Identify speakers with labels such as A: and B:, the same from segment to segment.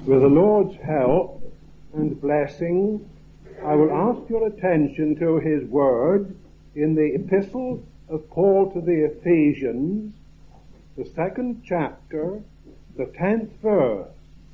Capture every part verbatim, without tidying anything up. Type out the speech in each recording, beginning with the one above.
A: With the Lord's help and blessing, I will ask your attention to his word in the epistle of Paul to the Ephesians, the second chapter, the tenth verse.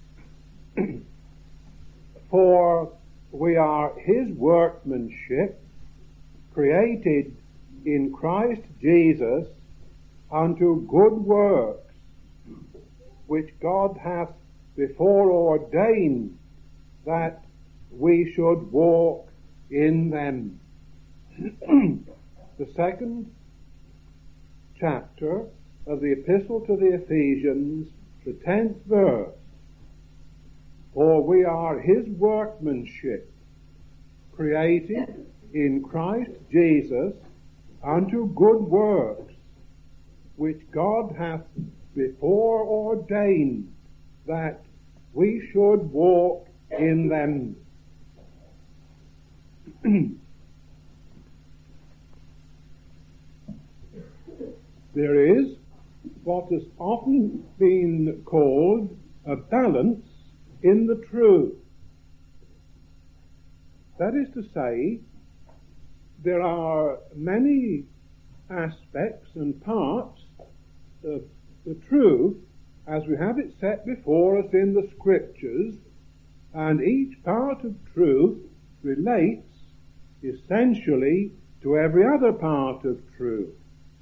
A: For we are his workmanship, created in Christ Jesus unto good works, which God hath before ordained that we should walk in them. The second chapter of the epistle to the Ephesians, the tenth verse. For we are his workmanship, created in Christ Jesus unto good works, which God hath before ordained that we should walk in them. There is what has often been called a balance in the truth. That is to say, there are many aspects and parts of the truth as we have it set before us in the Scriptures, and each part of truth relates essentially to every other part of truth.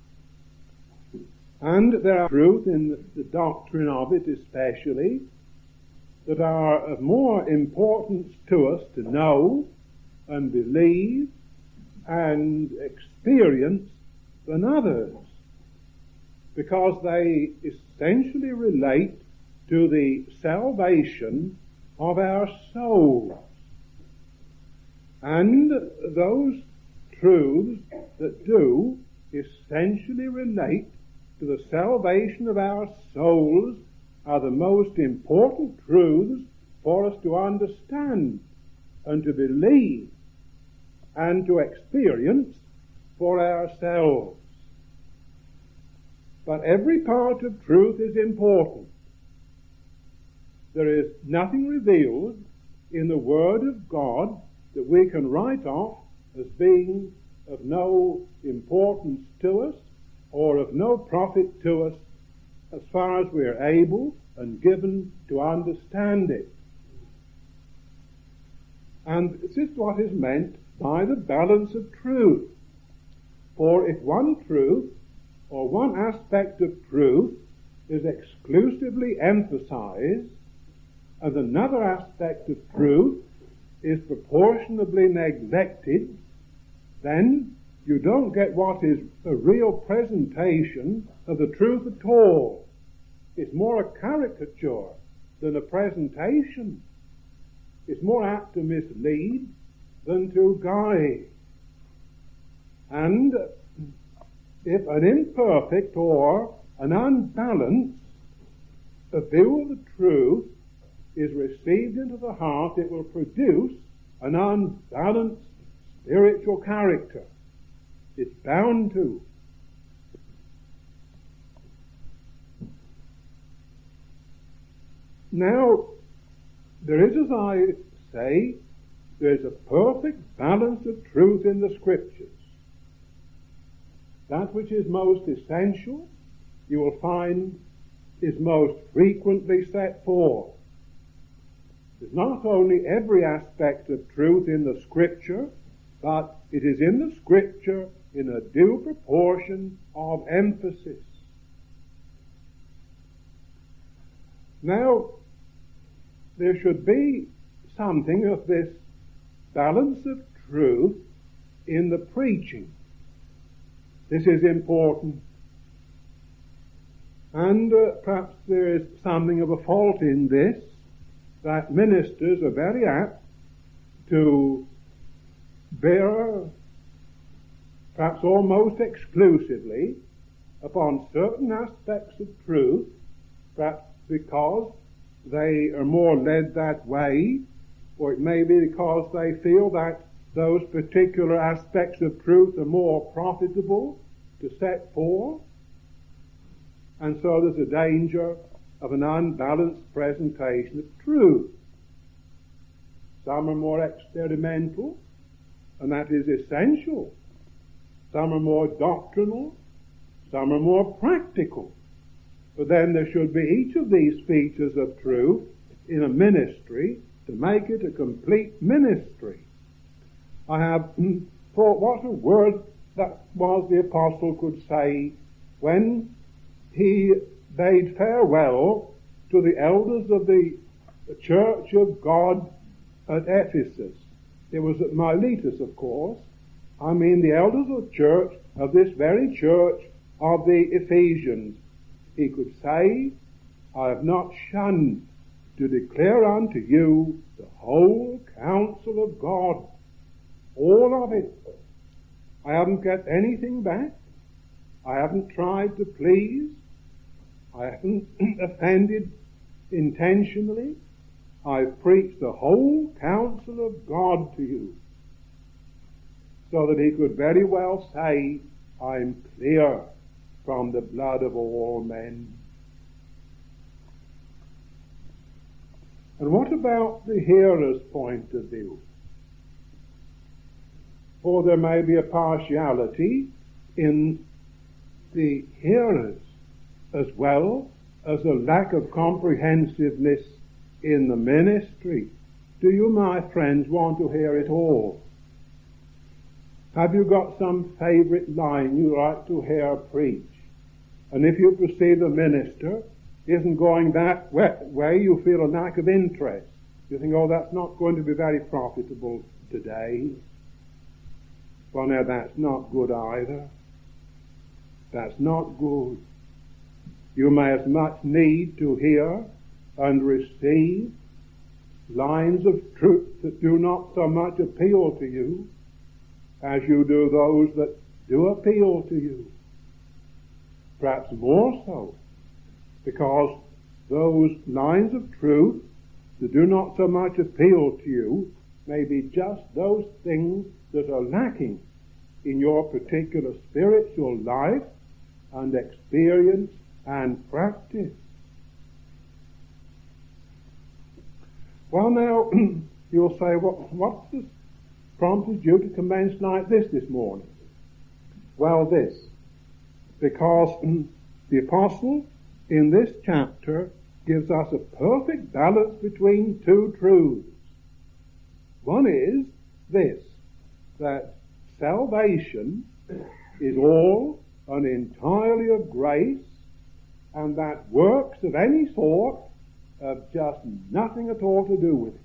A: And there are truth in the, the doctrine of it especially that are of more importance to us to know and believe and experience than others, because they essentially relate to the salvation of our souls. And those truths that do essentially relate to the salvation of our souls are the most important truths for us to understand and to believe and to experience for ourselves. But every part of truth is important. There is nothing revealed in the Word of God that we can write off as being of no importance to us or of no profit to us as far as we are able and given to understand it. And this is what is meant by the balance of truth. For if one truth or one aspect of truth is exclusively emphasized and another aspect of truth is proportionably neglected, then you don't get what is a real presentation of the truth at all. It's more a caricature than a presentation. It's more apt to mislead than to guide. And if an imperfect or an unbalanced view of the truth is received into the heart, it will produce an unbalanced spiritual character. It's bound to. Now, there is, as I say, there is a perfect balance of truth in the Scriptures. That which is most essential, you will find, is most frequently set forth. There's not only every aspect of truth in the Scripture, but it is in the Scripture in a due proportion of emphasis. Now, there should be something of this balance of truth in the preaching. This is important. And uh, perhaps there is something of a fault in this, that ministers are very apt to bear, perhaps almost exclusively, upon certain aspects of truth, perhaps because they are more led that way, or it may be because they feel that those particular aspects of truth are more profitable to set forth. And so there's a danger of an unbalanced presentation of truth. Some are more experimental, and that is essential. Some are more doctrinal, some are more practical. But then there should be each of these features of truth in a ministry to make it a complete ministry. I have thought what a word that was the apostle could say when he bade farewell to the elders of the church of God at Ephesus. It was at Miletus, of course. I mean the elders of the church, of this very church of the Ephesians. He could say, I have not shunned to declare unto you the whole counsel of God, all of it. I haven't kept anything back. I haven't tried to please. I haven't offended intentionally. I've preached the whole counsel of God to you, so that he could very well say, I'm clear from the blood of all men. And what about the hearer's point of view? For there may be a partiality in the hearers, as well as a lack of comprehensiveness in the ministry. Do you, my friends, want to hear it all? Have you got some favourite line you like to hear preached? And if you perceive the minister isn't going that way, you feel a lack of interest. You think, oh, that's not going to be very profitable today. Well, now, that's not good either. That's not good. You may as much need to hear and receive lines of truth that do not so much appeal to you as you do those that do appeal to you. Perhaps more so, because those lines of truth that do not so much appeal to you may be just those things that are lacking in your particular spiritual life and experience and practice. Well, now, you'll say, well, what's this prompted you to commence like this this morning? Well, this, because the apostle in this chapter gives us a perfect balance between two truths. One is this, that salvation is all and entirely of grace, and that works of any sort have just nothing at all to do with it.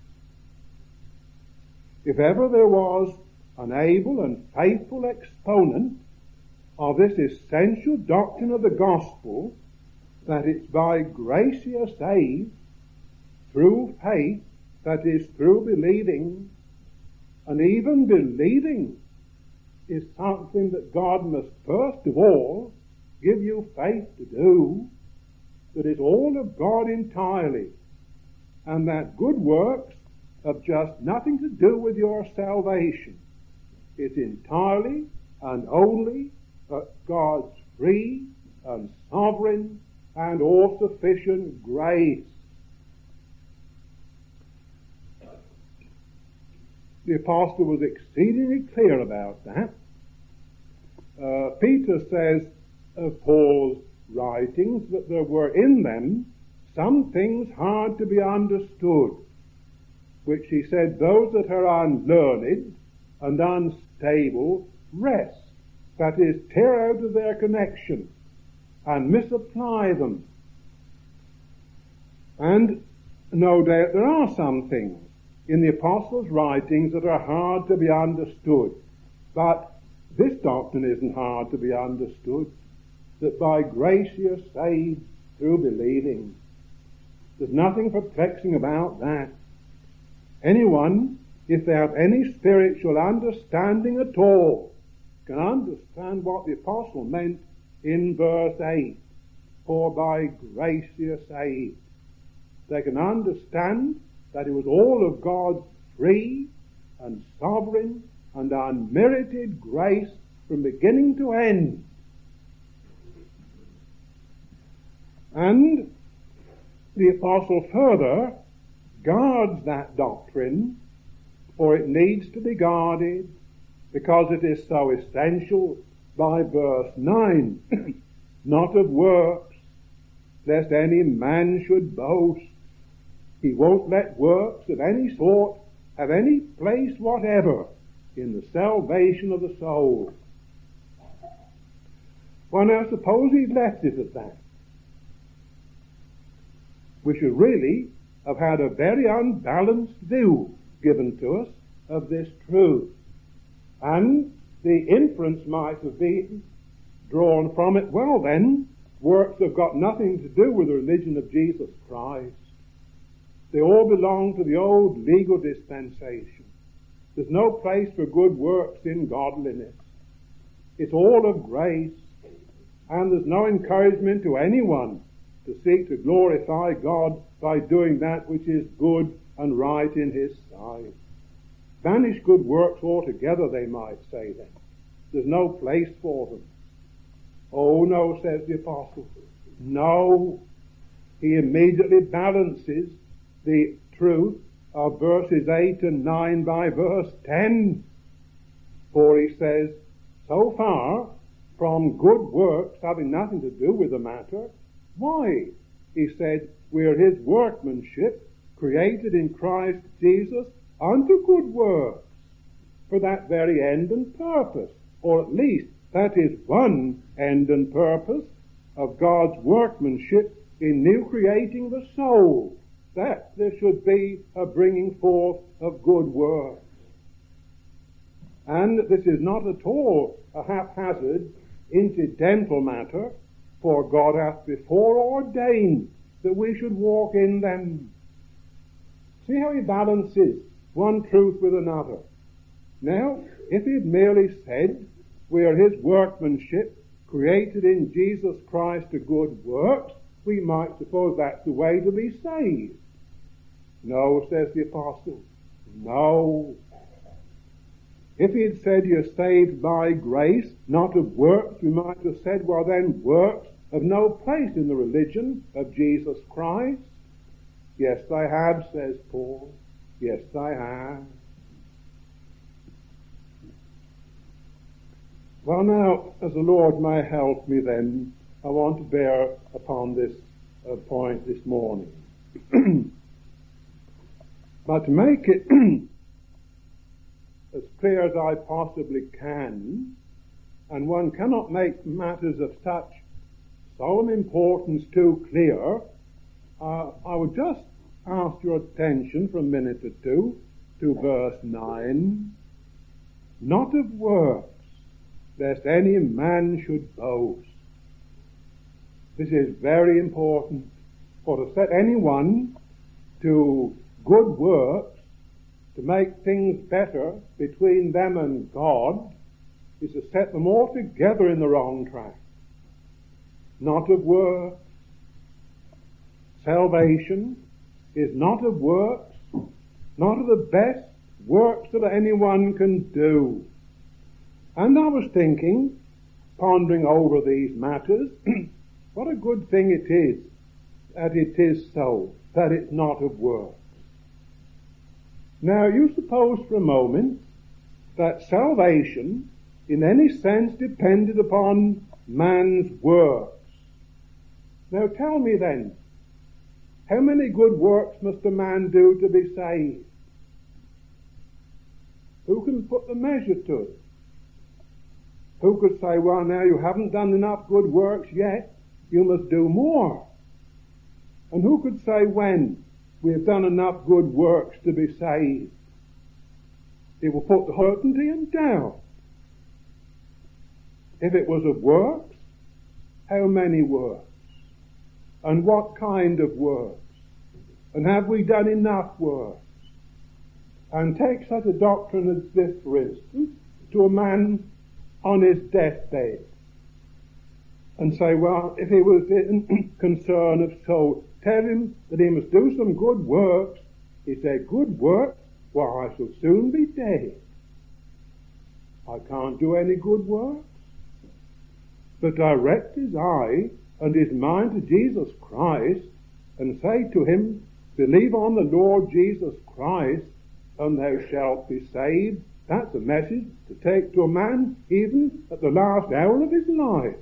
A: If ever there was an able and faithful exponent of this essential doctrine of the gospel, that it's by grace you are saved through faith, that is, through believing, and even believing is something that God must first of all give you faith to do, that is all of God entirely, and that good works have just nothing to do with your salvation. It's entirely and only God's free and sovereign and all-sufficient grace. The apostle was exceedingly clear about that. Uh, Peter says of Paul's writings that there were in them some things hard to be understood, which he said those that are unlearned and unstable wrest, that is, tear out of their connection and misapply them. And no doubt there are some things in the apostles' writings that are hard to be understood, but this doctrine isn't hard to be understood, that by grace you're saved through believing. There's nothing perplexing about that. Anyone, if they have any spiritual understanding at all, can understand what the apostle meant in verse eight. For by grace you're saved. They can understand that it was all of God's free and sovereign and unmerited grace from beginning to end. And the apostle further guards that doctrine, for it needs to be guarded because it is so essential by verse nine. Not of works, lest any man should boast. He won't let works of any sort have any place whatever in the salvation of the soul. Well, now suppose he'd left it at that. We should really have had a very unbalanced view given to us of this truth. And the inference might have been drawn from it, well then, works have got nothing to do with the religion of Jesus Christ. They all belong to the old legal dispensation. There's no place for good works in godliness. It's all of grace, and there's no encouragement to anyone to seek to glorify God by doing that which is good and right in His sight. Banish good works altogether, they might say then. There's no place for them. Oh no, says the apostle. No. He immediately balances the truth of verses eight and nine by verse ten. For he says, so far from good works having nothing to do with the matter, why? He said, we're His workmanship, created in Christ Jesus unto good works, for that very end and purpose, or at least that is one end and purpose of God's workmanship in new creating the soul, that there should be a bringing forth of good works. And this is not at all a haphazard, incidental matter, for God hath before ordained that we should walk in them. See how he balances one truth with another. Now, if he had merely said, we are His workmanship, created in Jesus Christ to good works, we might suppose that's the way to be saved. No, says the apostle. No. If he had said you're saved by grace, not of works, we might have said, well then, works have no place in the religion of Jesus Christ. Yes, I have, says Paul. Yes, I have. Well now, as the Lord may help me then, I want to bear upon this uh, point this morning. But to make it as clear as I possibly can, and one cannot make matters of such solemn importance too clear, uh, I would just ask your attention for a minute or two to verse nine. Not of works, lest any man should boast. This is very important, for to set anyone to good works, to make things better between them and God, is to set them altogether in the wrong track. Not of works. Salvation is not of works, not of the best works that anyone can do. And I was thinking, pondering over these matters, what a good thing it is that it is so, that it's not of works. Now, you suppose for a moment that salvation in any sense depended upon man's works. Now tell me then, how many good works must a man do to be saved? Who can put the measure to it? Who could say, well now you haven't done enough good works yet, you must do more? And who could say when we have done enough good works to be saved? It will put the certainty in doubt. If it was of works, how many works? And what kind of works? And have we done enough works? And take such a doctrine as this, for instance, to a man on his deathbed, and say, well, if he was in concern of soul, tell him that he must do some good works. He said, good works? Well, I shall soon be dead. I can't do any good works. But direct his eye and his mind to Jesus Christ, and say to him, believe on the Lord Jesus Christ, and thou shalt be saved. That's a message to take to a man even at the last hour of his life.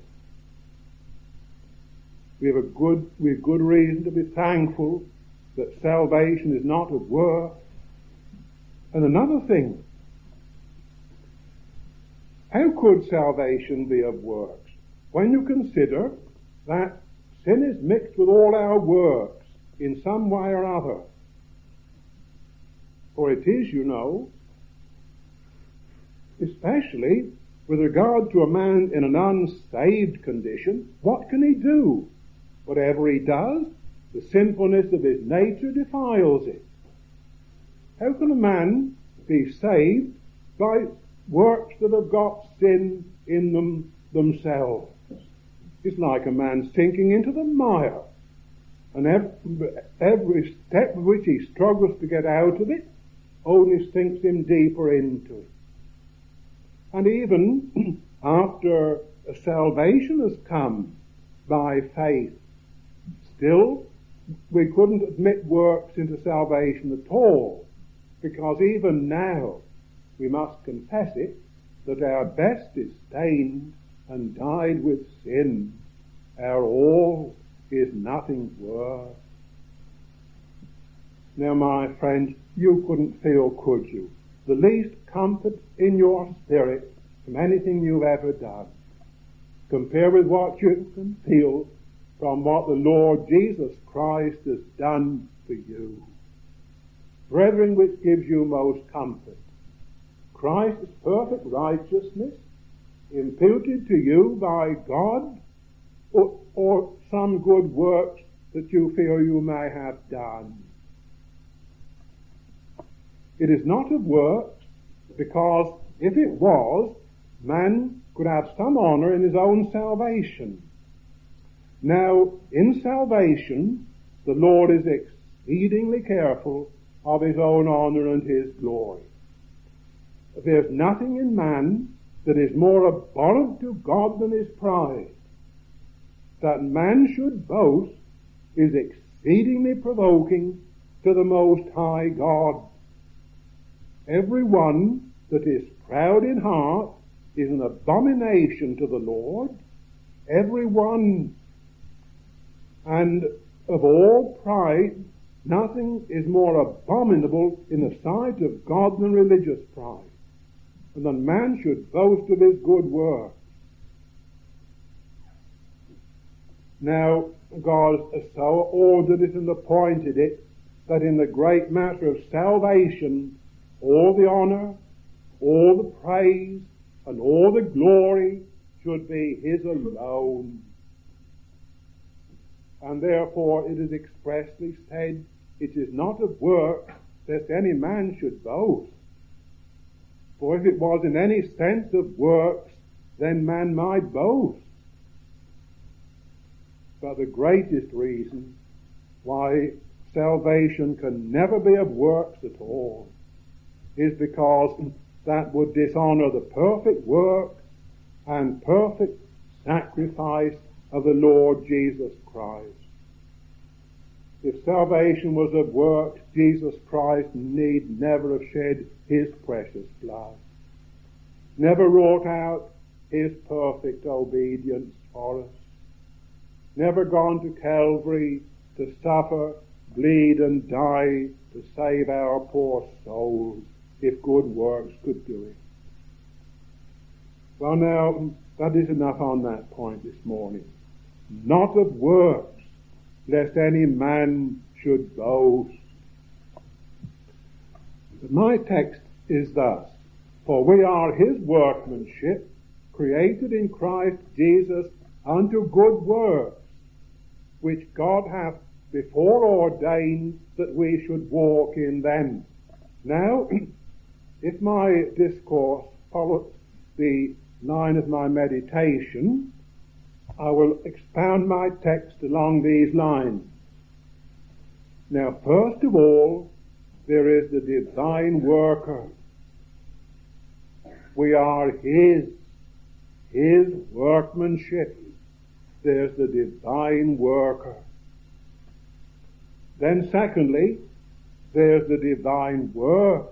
A: We have a good, we have good reason to be thankful that salvation is not of works. And another thing, how could salvation be of works? When you consider that sin is mixed with all our works in some way or other. For it is, you know, especially with regard to a man in an unsaved condition, what can he do? Whatever he does, the sinfulness of his nature defiles it. How can a man be saved by works that have got sin in them themselves? It's like a man sinking into the mire, and every, every step with which he struggles to get out of it only sinks him deeper into it. And even after salvation has come by faith, still we couldn't admit works into salvation at all, because even now we must confess it, that our best is stained and dyed with sin. Our all is nothing worth. Now, my friend, you couldn't feel, could you, the least comfort in your spirit from anything you've ever done, compared with what you can feel from what the Lord Jesus Christ has done for you. Brethren, which gives you most comfort? Christ's perfect righteousness imputed to you by God, or, or some good works that you feel you may have done? It is not of works, because if it was, man could have some honor in his own salvation. Now, in salvation, the Lord is exceedingly careful of his own honor and his glory. There's nothing in man that is more abhorrent to God than his pride. That man should boast is exceedingly provoking to the Most High God. Every one that is proud in heart is an abomination to the Lord. Every one, and of all pride, nothing is more abominable in the sight of God than religious pride. And then man should boast of his good work. Now, God has so ordered it and appointed it that in the great matter of salvation, all the honor, all the praise, and all the glory should be his alone. And therefore it is expressly said, it is not of works lest any man should boast. For if it was in any sense of works, then man might boast. But the greatest reason why salvation can never be of works at all is because that would dishonor the perfect work and perfect sacrifice of the Lord Jesus Christ. If salvation was of works, Jesus Christ need never have shed his precious blood, never wrought out his perfect obedience for us, never gone to Calvary to suffer, bleed and die to save our poor souls, if good works could do it. Well, now, that is enough on that point this morning. Not of works, lest any man should boast. But my text is thus: for we are his workmanship, created in Christ Jesus unto good works, which God hath before ordained that we should walk in them. Now, if my discourse follows the line of my meditation, I will expound my text along these lines. Now, first of all, there is the divine worker. We are his, his workmanship. There's the divine worker. Then secondly, there's the divine work.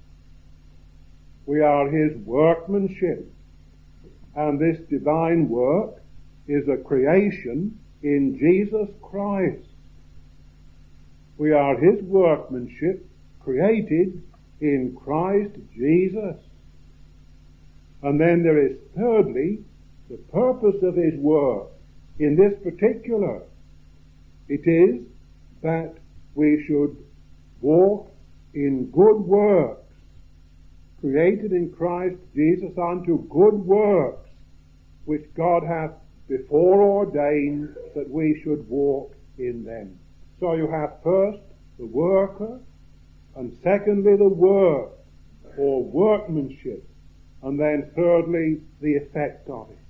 A: We are his workmanship. And this divine work is a creation in Jesus Christ. We are his workmanship created in Christ Jesus. And then there is thirdly the purpose of his work in this particular. It is that we should walk in good works, created in Christ Jesus unto good works, which God hath before ordained that we should walk in them. So you have first the worker, and secondly the work, or workmanship, and then thirdly the effect of it.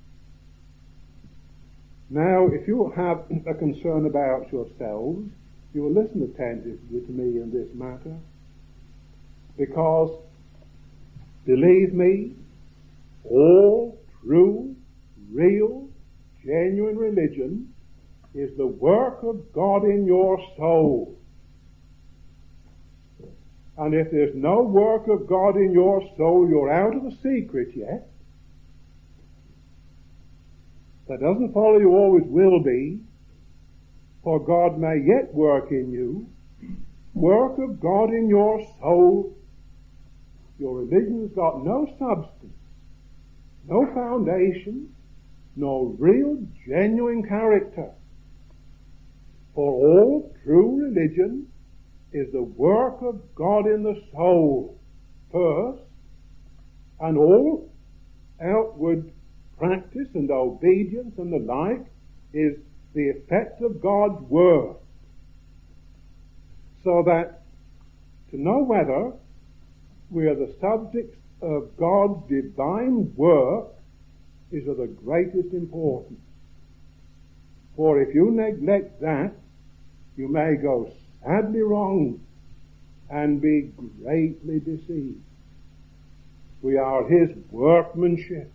A: Now, if you have a concern about yourselves, you will listen attentively to me in this matter, because, believe me, all true, real, genuine religion is the work of God in your soul. And if there's no work of God in your soul, you're out of the secret yet. That doesn't follow you always will be, for God may yet work in you. Work of God in your soul. Your religion's got no substance, no foundation, no real, genuine character. For all true religion is the work of God in the soul first, and all outward practice and obedience and the like is the effect of God's word. So that to know whether we are the subjects of God's divine work is of the greatest importance. For if you neglect that, you may go sadly wrong and be greatly deceived. We are his workmanship.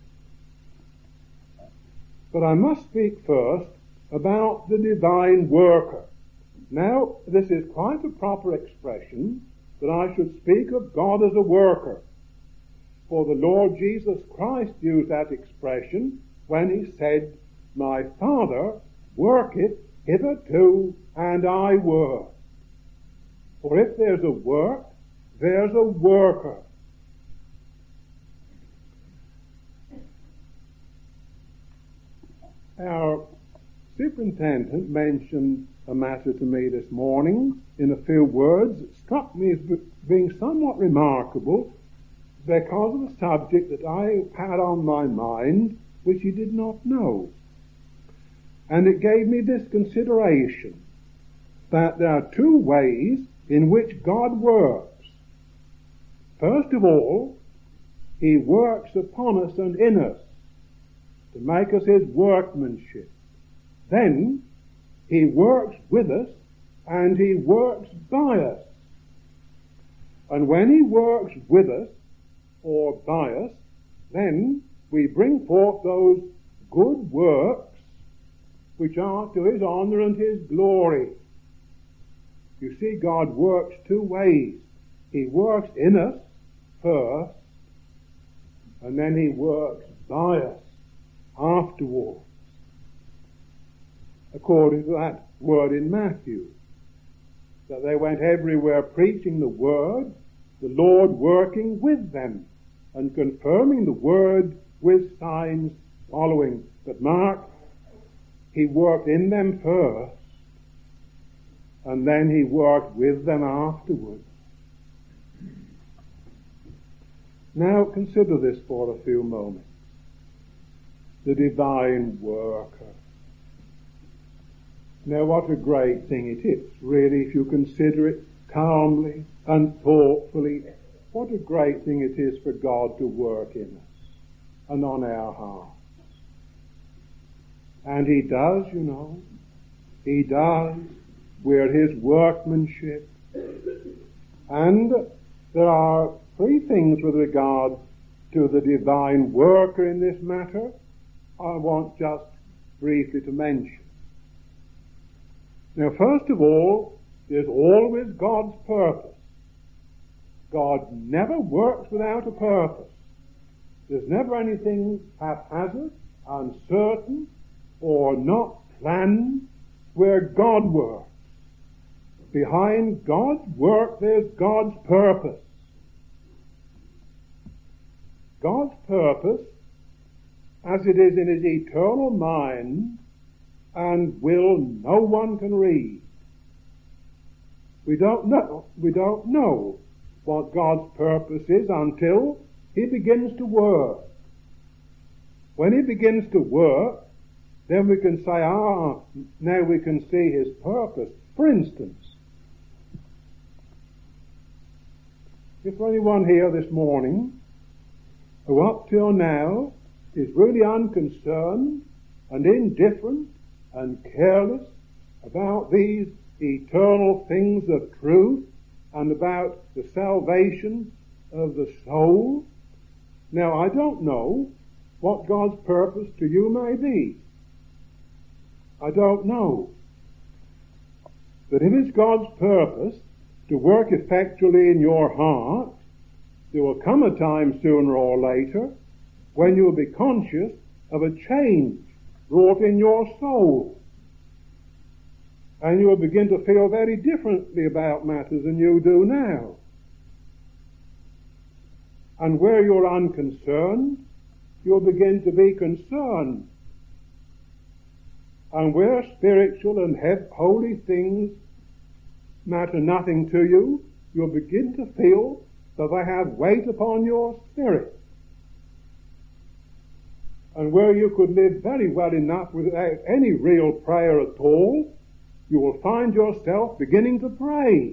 A: But I must speak first about the divine worker. Now, this is quite a proper expression that I should speak of God as a worker. For the Lord Jesus Christ used that expression when he said, "My Father worketh hitherto, and I work." For if there's a work, there's a worker. Our superintendent mentioned a matter to me this morning in a few words. It struck me as being somewhat remarkable because of the subject that I had on my mind, which he did not know. And it gave me this consideration, that there are two ways in which God works. First of all, he works upon us and in us to make us his workmanship. Then he works with us and he works by us. And when he works with us or by us, then we bring forth those good works which are to his honor and his glory. You see, God works two ways. He works in us first, and then he works by us afterwards. According to that word in Matthew, that they went everywhere preaching the word, the Lord working with them and confirming the word with signs following. But mark, he worked in them first, and then he worked with them afterwards. Now consider this for a few moments. The divine worker. Now what a great thing it is, really, if you consider it calmly and thoughtfully. What a great thing it is for God to work in us and on our hearts. And he does, you know. He does. We're his workmanship. And there are three things with regard to the divine worker in this matter I want just briefly to mention. Now, first of all, there's always God's purpose. God never works without a purpose. There's never anything haphazard, uncertain, or not planned where God works. Behind God's work, there's God's purpose. God's purpose, as it is in his eternal mind and will, no one can read. We don't know, we don't know what God's purpose is until he begins to work. When he begins to work, then we can say, ah, now we can see his purpose. For instance, if anyone here this morning who up till now is really unconcerned and indifferent and careless about these eternal things of truth and about the salvation of the soul, now I don't know what God's purpose to you may be. I don't know. But if it's God's purpose to work effectually in your heart, there will come a time sooner or later when you will be conscious of a change wrought in your soul. And you will begin to feel very differently about matters than you do now. And where you're unconcerned, you'll begin to be concerned. And where spiritual and holy things matter nothing to you, you'll begin to feel that they have weight upon your spirit. And where you could live very well enough without any real prayer at all, you will find yourself beginning to pray.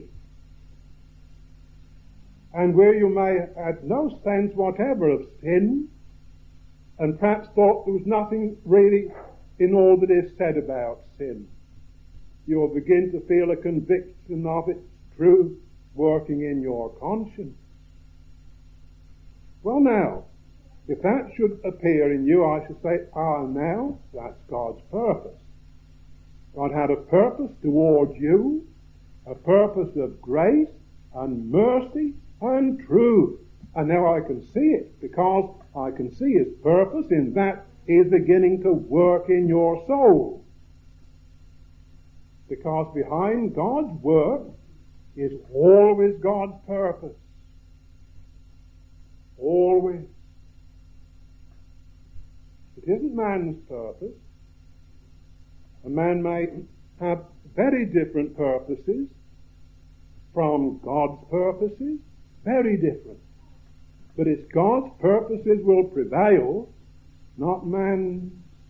A: And where you may have had no sense whatever of sin, and perhaps thought there was nothing really in all that is said about sin, you will begin to feel a conviction of its truth working in your conscience. Well now, if that should appear in you, I should say, ah, now, that's God's purpose. God had a purpose towards you, a purpose of grace and mercy and truth. And now I can see it, because I can see his purpose in that he is beginning to work in your soul. Because behind God's work is always God's purpose. Always. It isn't man's purpose. A man may have very different purposes from God's purposes, very different. But it's God's purposes will prevail, not man's.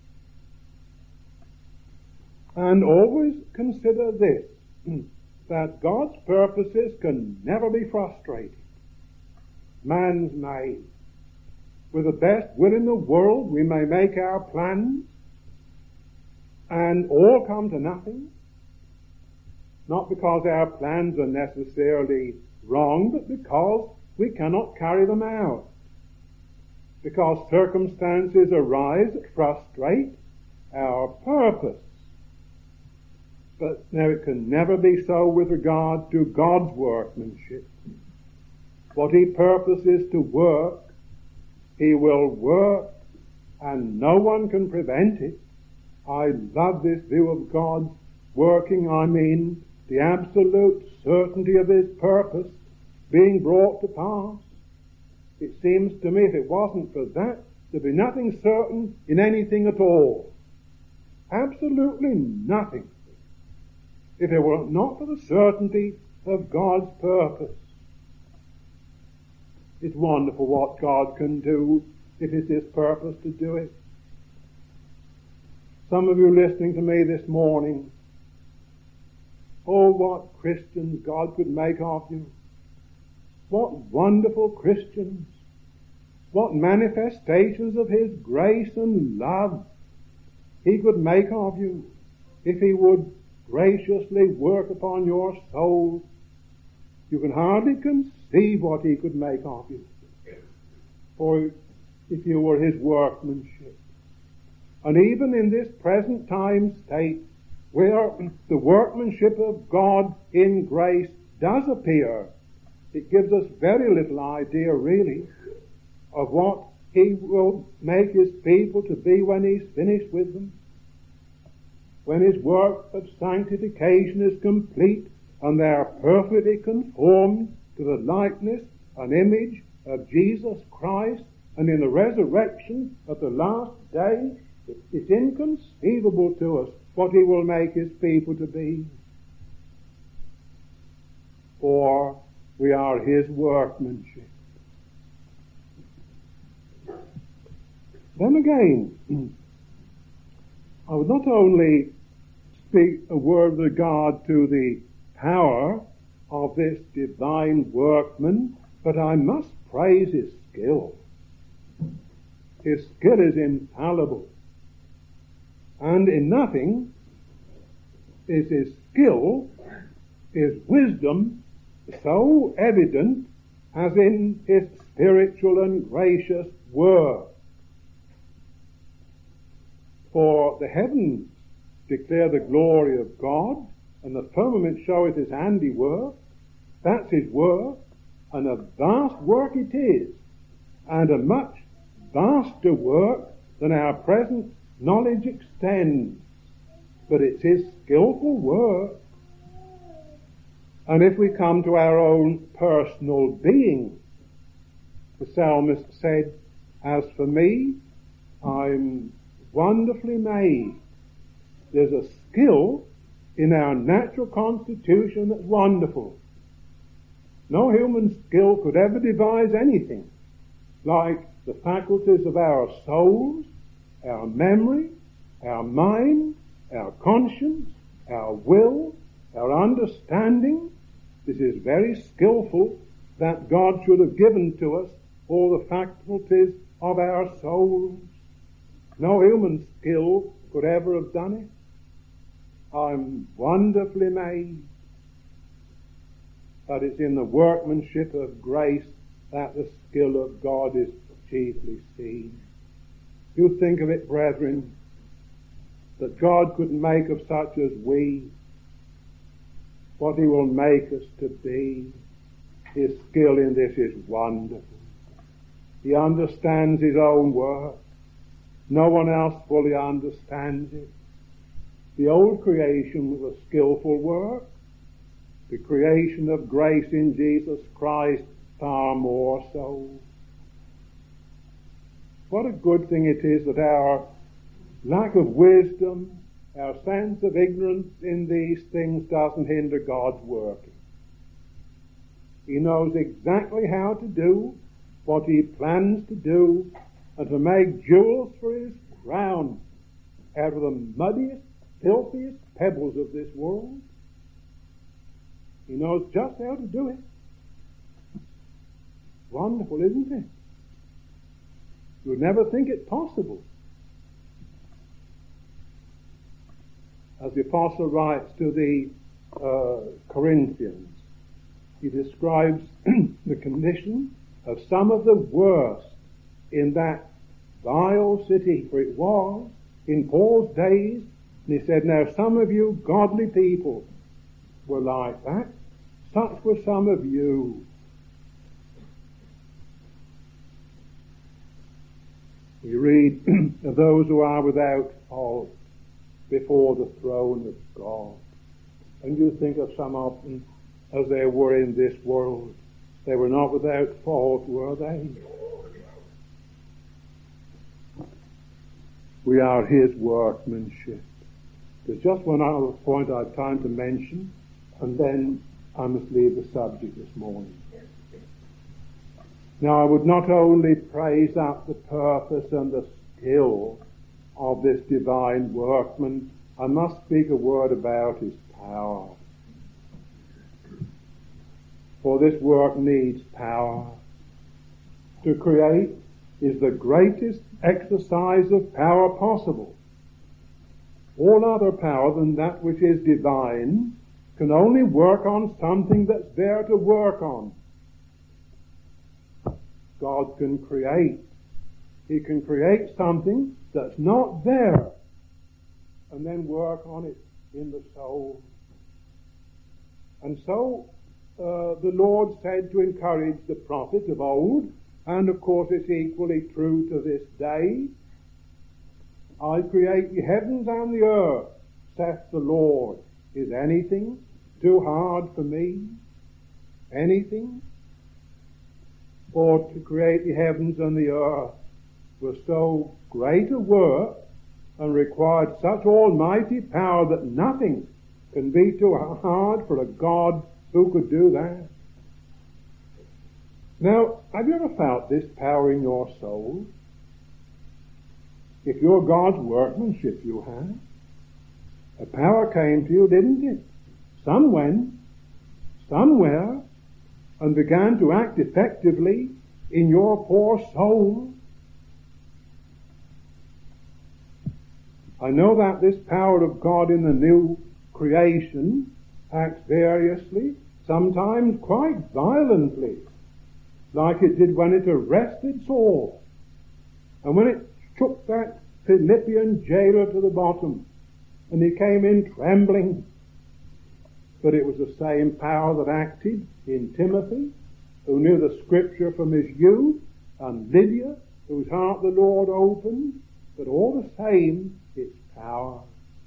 A: And always consider this, that God's purposes can never be frustrated. Man's may. With the best will in the world, we may make our plans, and all come to nothing. Not because our plans are necessarily wrong, but because we cannot carry them out. Because circumstances arise that frustrate our purpose. But now it can never be so with regard to God's workmanship. What he purposes to work, he will work, and no one can prevent it. I love this view of God's working. I mean, the absolute certainty of his purpose being brought to pass. It seems to me if it wasn't for that, there'd be nothing certain in anything at all. Absolutely nothing. If it were not for the certainty of God's purpose. It's wonderful what God can do if it's his purpose to do it. Some of you listening to me this morning, oh, what Christians God could make of you. What wonderful Christians. What manifestations of his grace and love he could make of you if he would graciously work upon your soul. You can hardly conceive what he could make of you. For if you were his workmanship. And even in this present time state, where the workmanship of God in grace does appear, it gives us very little idea, really, of what he will make his people to be when he's finished with them. When his work of sanctification is complete and they are perfectly conformed to the likeness and image of Jesus Christ, and in the resurrection at the last day, it's inconceivable to us what he will make his people to be. For we are his workmanship. Then again, I would not only speak a word with regard to the power of this divine workman, but I must praise his skill. His skill is infallible. And in nothing is his skill, his wisdom, so evident as in his spiritual and gracious work. For the heavens declare the glory of God, and the firmament showeth his handiwork. That's his work, and a vast work it is, and a much vaster work than our present knowledge extends. But it's his skillful work. And if we come to our own personal being, the psalmist said, "As for me, I'm wonderfully made." There's a skill in our natural constitution that's wonderful. No human skill could ever devise anything like the faculties of our souls, our memory, our mind, our conscience, our will, our understanding. This is very skillful that God should have given to us all the faculties of our souls. No human skill could ever have done it. I'm wonderfully made. But it's in the workmanship of grace that the skill of God is chiefly seen. You think of it, brethren, that God could make of such as we what he will make us to be. His skill in this is wonderful. He understands his own work. No one else fully understands it. The old creation was a skillful work. The creation of grace in Jesus Christ far more so. What a good thing it is that our lack of wisdom, our sense of ignorance in these things doesn't hinder God's working. He knows exactly how to do what he plans to do, and to make jewels for his crown out of the muddiest, filthiest pebbles of this world. He knows just how to do it. Wonderful, isn't it? You would never think it possible. As the apostle writes to the uh, Corinthians, he describes the condition of some of the worst in that vile city, for it was in Paul's days, and he said, "Now some of you godly people were like that. Such were some of you." We read of those who are without fault before the throne of God. And you think of some of them as they were in this world. They were not without fault, were they? We are his workmanship. There's just one other point I have time to mention, and then I must leave the subject this morning. Now, I would not only praise up the purpose and the skill of this divine workman, I must speak a word about his power. For this work needs power. To create is the greatest exercise of power possible. All other power than that which is divine can only work on something that's there to work on. God can create. He can create something that's not there and then work on it in the soul. And so uh, the Lord said to encourage the prophets of old, and of course it's equally true to this day, I create the heavens and the earth, saith the Lord. Is anything too hard for me? Anything? For to create the heavens and the earth was so great a work and required such almighty power that nothing can be too hard for a God who could do that. Now, have you ever felt this power in your soul? If you're God's workmanship, you have. A power came to you, didn't it? Some went, somewhere, and began to act effectively in your poor soul. I know that this power of God in the new creation acts variously, sometimes quite violently, like it did when it arrested Saul, and when it took that Philippian jailer to the bottom, and he came in trembling. But it was the same power that acted in Timothy, who knew the Scripture from his youth, and Lydia, whose heart the Lord opened, but all the same, its power.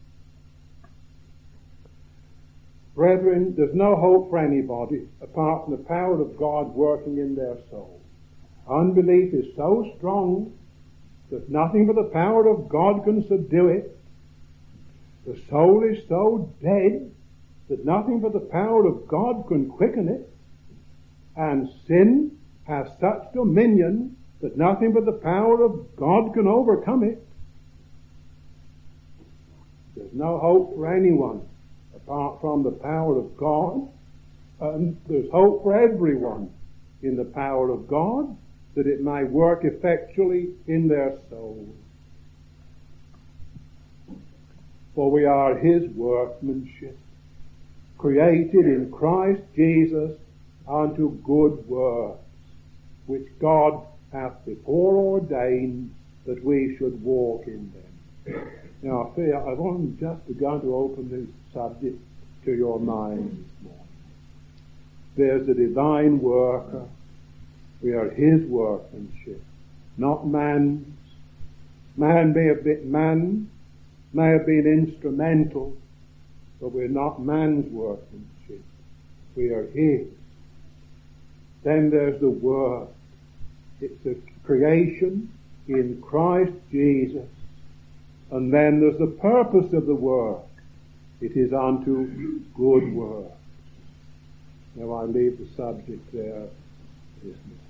A: Brethren, there's no hope for anybody apart from the power of God working in their soul. Unbelief is so strong that nothing but the power of God can subdue it. The soul is so dead that nothing but the power of God can quicken it. And sin has such dominion that nothing but the power of God can overcome it. There's no hope for anyone apart from the power of God, and there's hope for everyone in the power of God, that it may work effectually in their souls. For we are his workmanship, created in Christ Jesus unto good works, which God hath before ordained that we should walk in them. Now, I fear I've only just begun to open this subject to your mind this morning. There's a divine worker. We are his workmanship, not man's. Man may have been, man may have been instrumental, but we're not man's workmanship. We are his. Then there's the Word. It's a creation in Christ Jesus. And then there's the purpose of the work. It is unto good work. Now I leave the subject there this morning.